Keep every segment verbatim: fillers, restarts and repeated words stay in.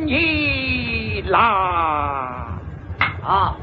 你啦！ 啊！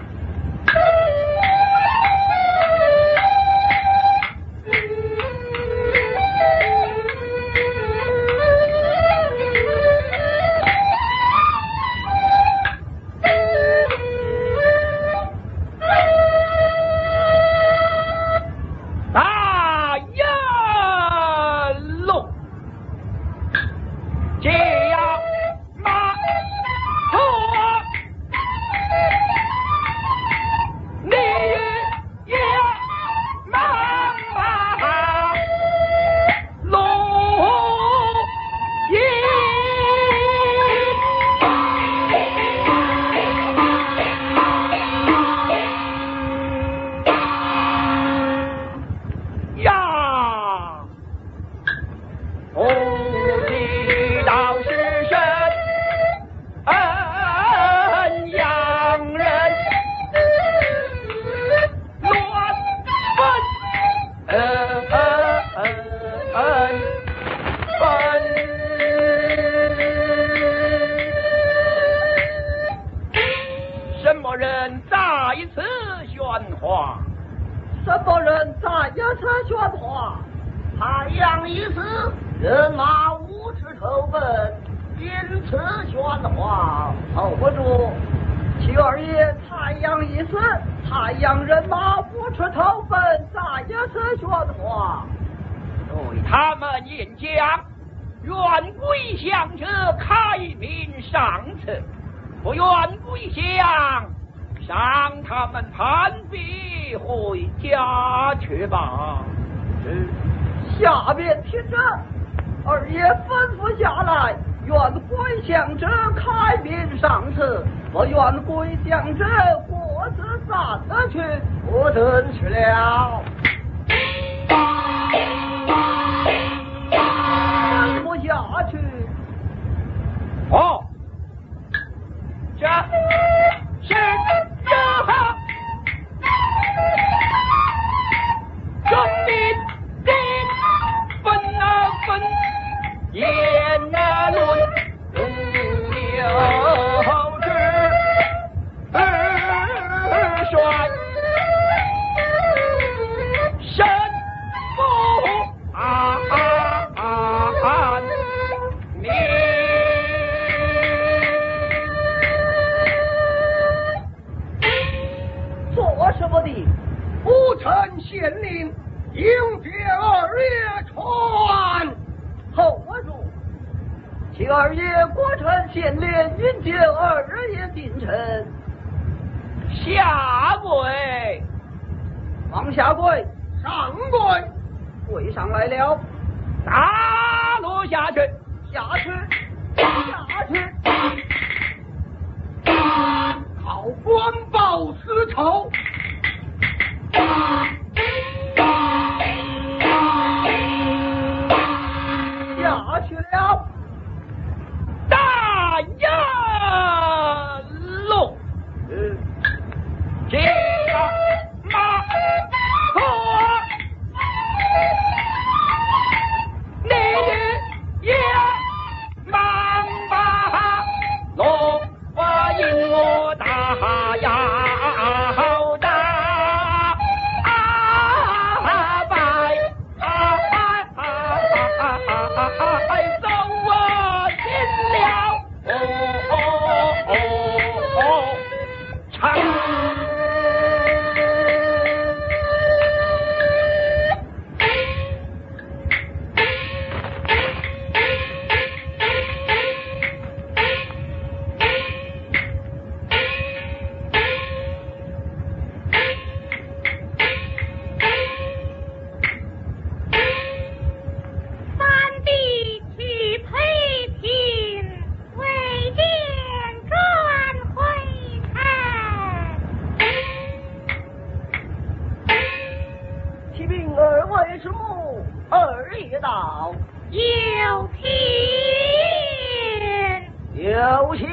下面听着，二爷吩咐下来，愿归降者开明上次，不愿归降者各自散了去，我等去了。吩咐下去。 哦，这是这好，中民。分啊分，言啊论，无有之衰，身不安宁。 做什么的？ 不臣县令。迎接二爷传， 后我主，请二爷国臣县令迎接二爷进城。 下跪， 往下跪， 上跪， 跪上来了， 打落下去， 下去，下去， 好官报私仇。 下去了， 大呀喽！ 嗯， 这个马和你也忙吧，龙花引我大呀！ 有请， 有请。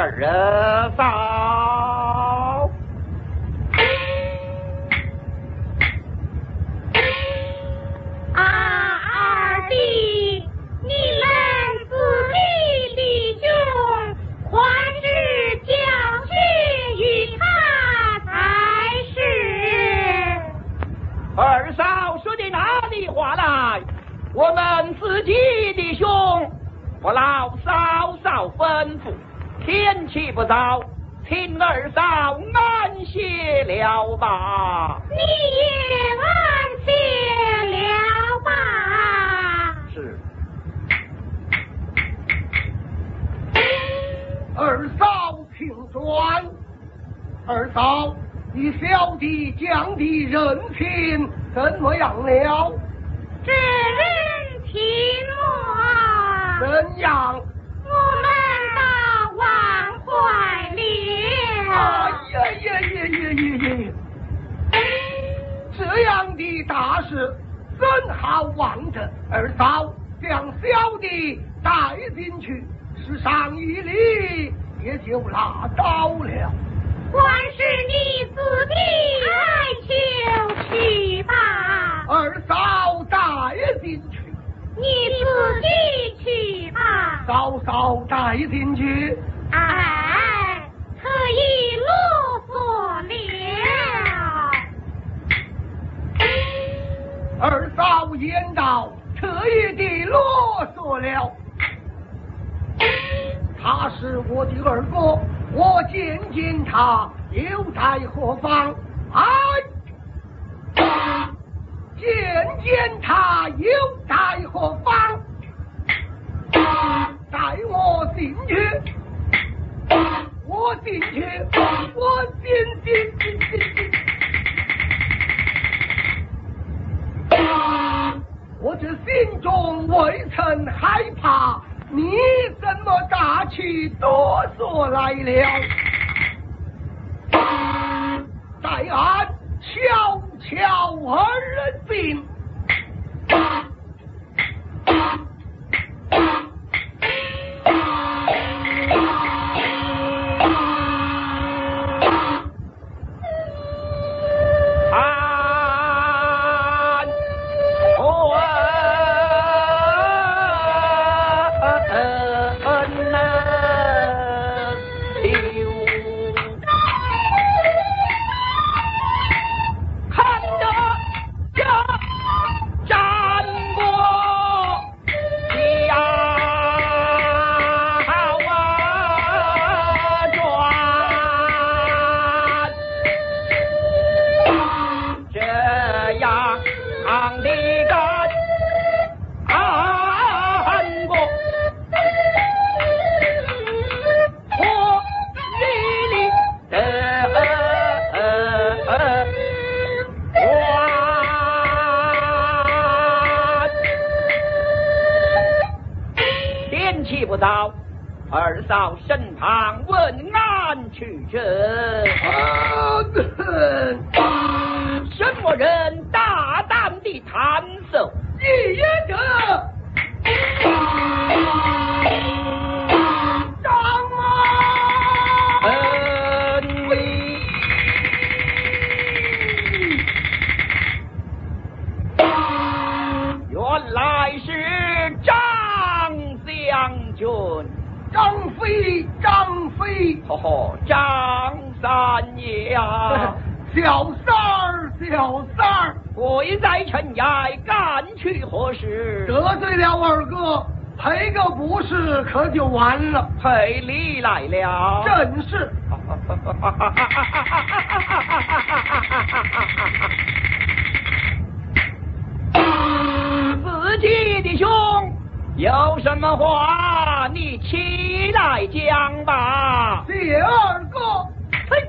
二嫂。 啊，二弟，你们子弟弟兄，还是教训于他才是。 二嫂说的哪里话来？我们自己的兄，不劳嫂嫂吩咐，天气不早，请二嫂安歇了吧。 你也安歇了吧。 是。 二嫂请转。二嫂，你小弟讲的人品怎么样了？ 这人听我， 怎样？ 我们到忘怀了。 哎呀呀呀呀呀呀！这样的大事怎好忘着？二嫂将小弟带进去，十上一礼也就拉倒了。 还是你自己爱求去吧。 二嫂带进去， 你自己去吧。 嫂嫂带进去。 哎，可以啰嗦了。 二嫂言道，特意的啰嗦了。他是我的二哥，我见见他又在何方？哎，见见他又在何方？带我进去，我进去，我进进进进进。我这心中未曾害怕，你怎么打起哆嗦来了？在岸悄悄而进。二嫂身旁问安去者。什么人大胆的弹手？一言者。张啊！恩威。原来是张将军。张飞，张飞，吼吼，张三爷啊！小三儿，小三儿，贵在尘崖，赶去何时？得罪了二哥，赔个不是，可就完了。赔礼来了，正是。自己的兄。有什么话你起来讲吧。谢二哥。嘿，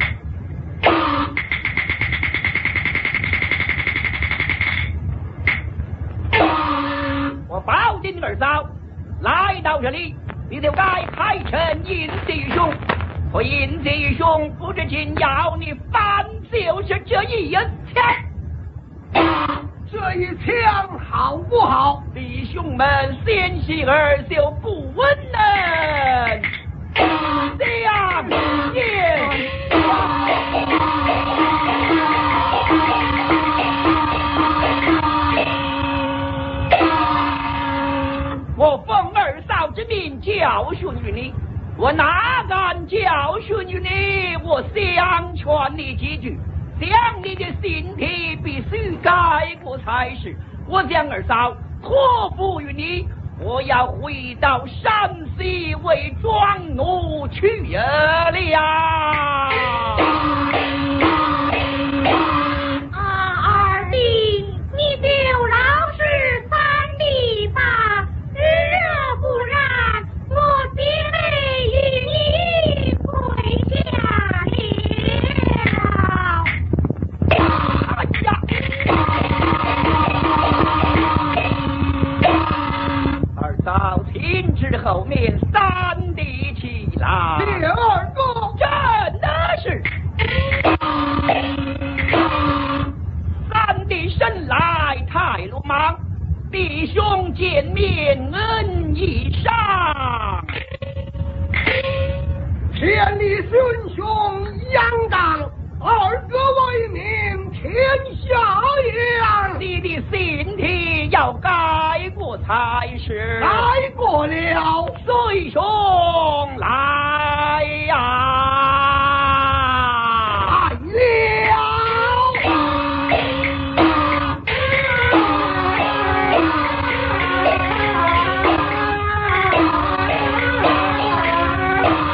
我保定二嫂来到这里，你就该派成尹弟兄。我尹弟兄不知今要你反就是这一枪。这一枪好不好？弟兄们先喜而就不闻能。 我哪敢教训于你？我想劝你几句，将你的心体必须改过才是。我将二嫂托付于你，我要回到山西为庄奴去了。 啊，二弟，你就老实三弟吧，若不然，我必与你跪下了。 哎呀！二嫂亲至后面，三弟起来。 第二个真的是。三弟生来太鲁莽，弟兄见面恩义上， 千里寻兄杨当，二哥为民天下扬。 你的心体要改过才是。 改过了， 随兄来呀、 来了。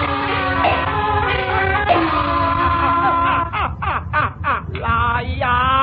来呀！